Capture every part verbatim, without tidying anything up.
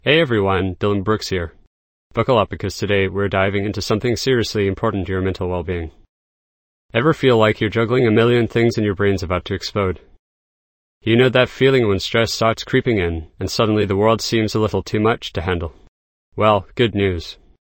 Hey everyone, Dylan Brooks here. Buckle up because today we're diving into something seriously important to your mental well-being. Ever feel like you're juggling a million things and your brain's about to explode? You know that feeling when stress starts creeping in and suddenly the world seems a little too much to handle? Well, good news.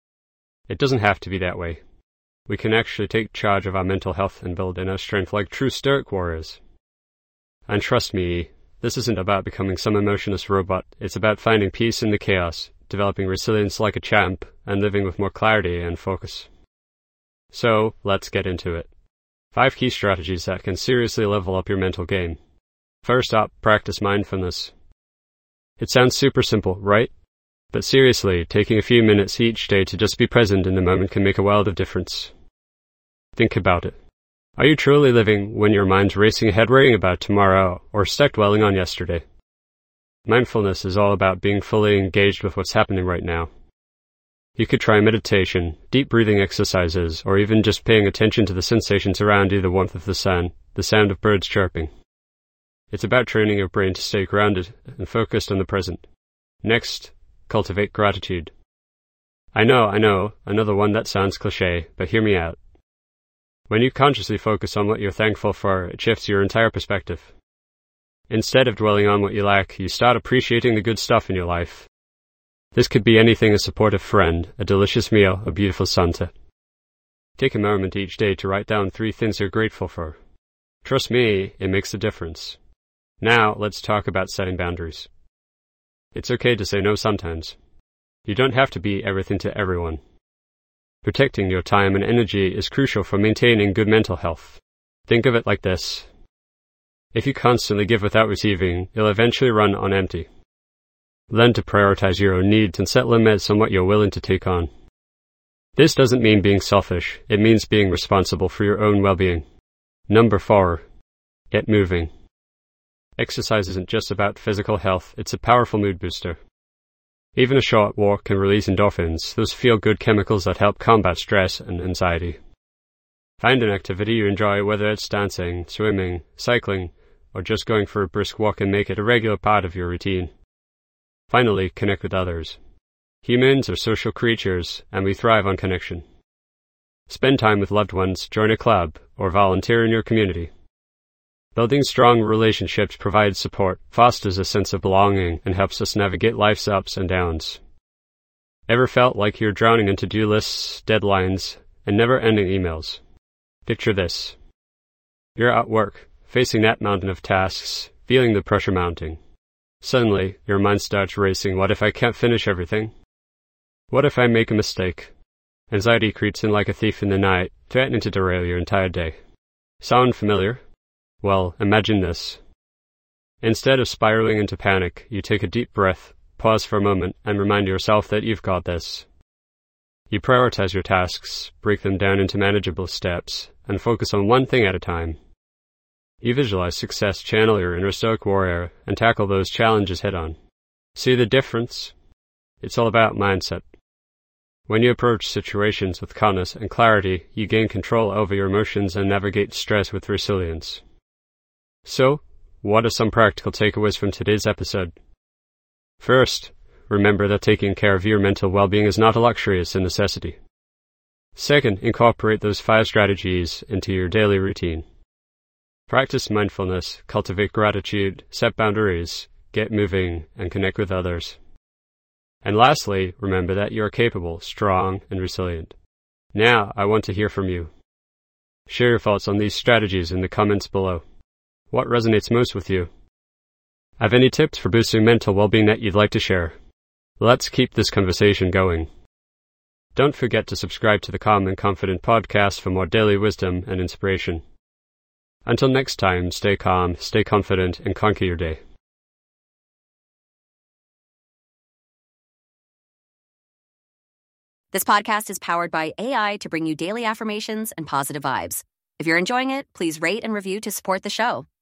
It doesn't have to be that way. We can actually take charge of our mental health and build inner strength like true stoic warriors. And trust me, this isn't about becoming some emotionless robot. It's about finding peace in the chaos, developing resilience like a champ, and living with more clarity and focus. So, let's get into it. Five key strategies that can seriously level up your mental game. First up, practice mindfulness. It sounds super simple, right? But seriously, taking a few minutes each day to just be present in the moment can make a world of difference. Think about it. Are you truly living when your mind's racing ahead worrying about tomorrow or stuck dwelling on yesterday? Mindfulness is all about being fully engaged with what's happening right now. You could try meditation, deep breathing exercises, or even just paying attention to the sensations around you, the warmth of the sun, the sound of birds chirping. It's about training your brain to stay grounded and focused on the present. Next, cultivate gratitude. I know, I know, another one that sounds cliché, but hear me out. When you consciously focus on what you're thankful for, it shifts your entire perspective. Instead of dwelling on what you lack, you start appreciating the good stuff in your life. This could be anything: a supportive friend, a delicious meal, a beautiful sunset. Take a moment each day to write down three things you're grateful for. Trust me, it makes a difference. Now, let's talk about setting boundaries. It's okay to say no sometimes. You don't have to be everything to everyone. Protecting your time and energy is crucial for maintaining good mental health. Think of it like this. If you constantly give without receiving, you'll eventually run on empty. Learn to prioritize your own needs and set limits on what you're willing to take on. This doesn't mean being selfish. It means being responsible for your own well-being. Number four. Get moving. Exercise isn't just about physical health, it's a powerful mood booster. Even a short walk can release endorphins, those feel-good chemicals that help combat stress and anxiety. Find an activity you enjoy, whether it's dancing, swimming, cycling, or just going for a brisk walk, and make it a regular part of your routine. Finally, connect with others. Humans are social creatures, and we thrive on connection. Spend time with loved ones, join a club, or volunteer in your community. Building strong relationships provides support, fosters a sense of belonging, and helps us navigate life's ups and downs. Ever felt like you're drowning in to-do lists, deadlines, and never-ending emails? Picture this. You're at work, facing that mountain of tasks, feeling the pressure mounting. Suddenly, your mind starts racing. What if I can't finish everything? What if I make a mistake? Anxiety creeps in like a thief in the night, threatening to derail your entire day. Sound familiar? Well, imagine this. Instead of spiraling into panic, you take a deep breath, pause for a moment, and remind yourself that you've got this. You prioritize your tasks, break them down into manageable steps, and focus on one thing at a time. You visualize success, channel your inner stoic warrior, and tackle those challenges head-on. See the difference? It's all about mindset. When you approach situations with calmness and clarity, you gain control over your emotions and navigate stress with resilience. So, what are some practical takeaways from today's episode? First, remember that taking care of your mental well-being is not a luxury, it's a necessity. Second, incorporate those five strategies into your daily routine. Practice mindfulness, cultivate gratitude, set boundaries, get moving, and connect with others. And lastly, remember that you are capable, strong, and resilient. Now, I want to hear from you. Share your thoughts on these strategies in the comments below. What resonates most with you? Have any tips for boosting mental well-being that you'd like to share? Let's keep this conversation going. Don't forget to subscribe to the Calm and Confident podcast for more daily wisdom and inspiration. Until next time, stay calm, stay confident, and conquer your day. This podcast is powered by A I to bring you daily affirmations and positive vibes. If you're enjoying it, please rate and review to support the show.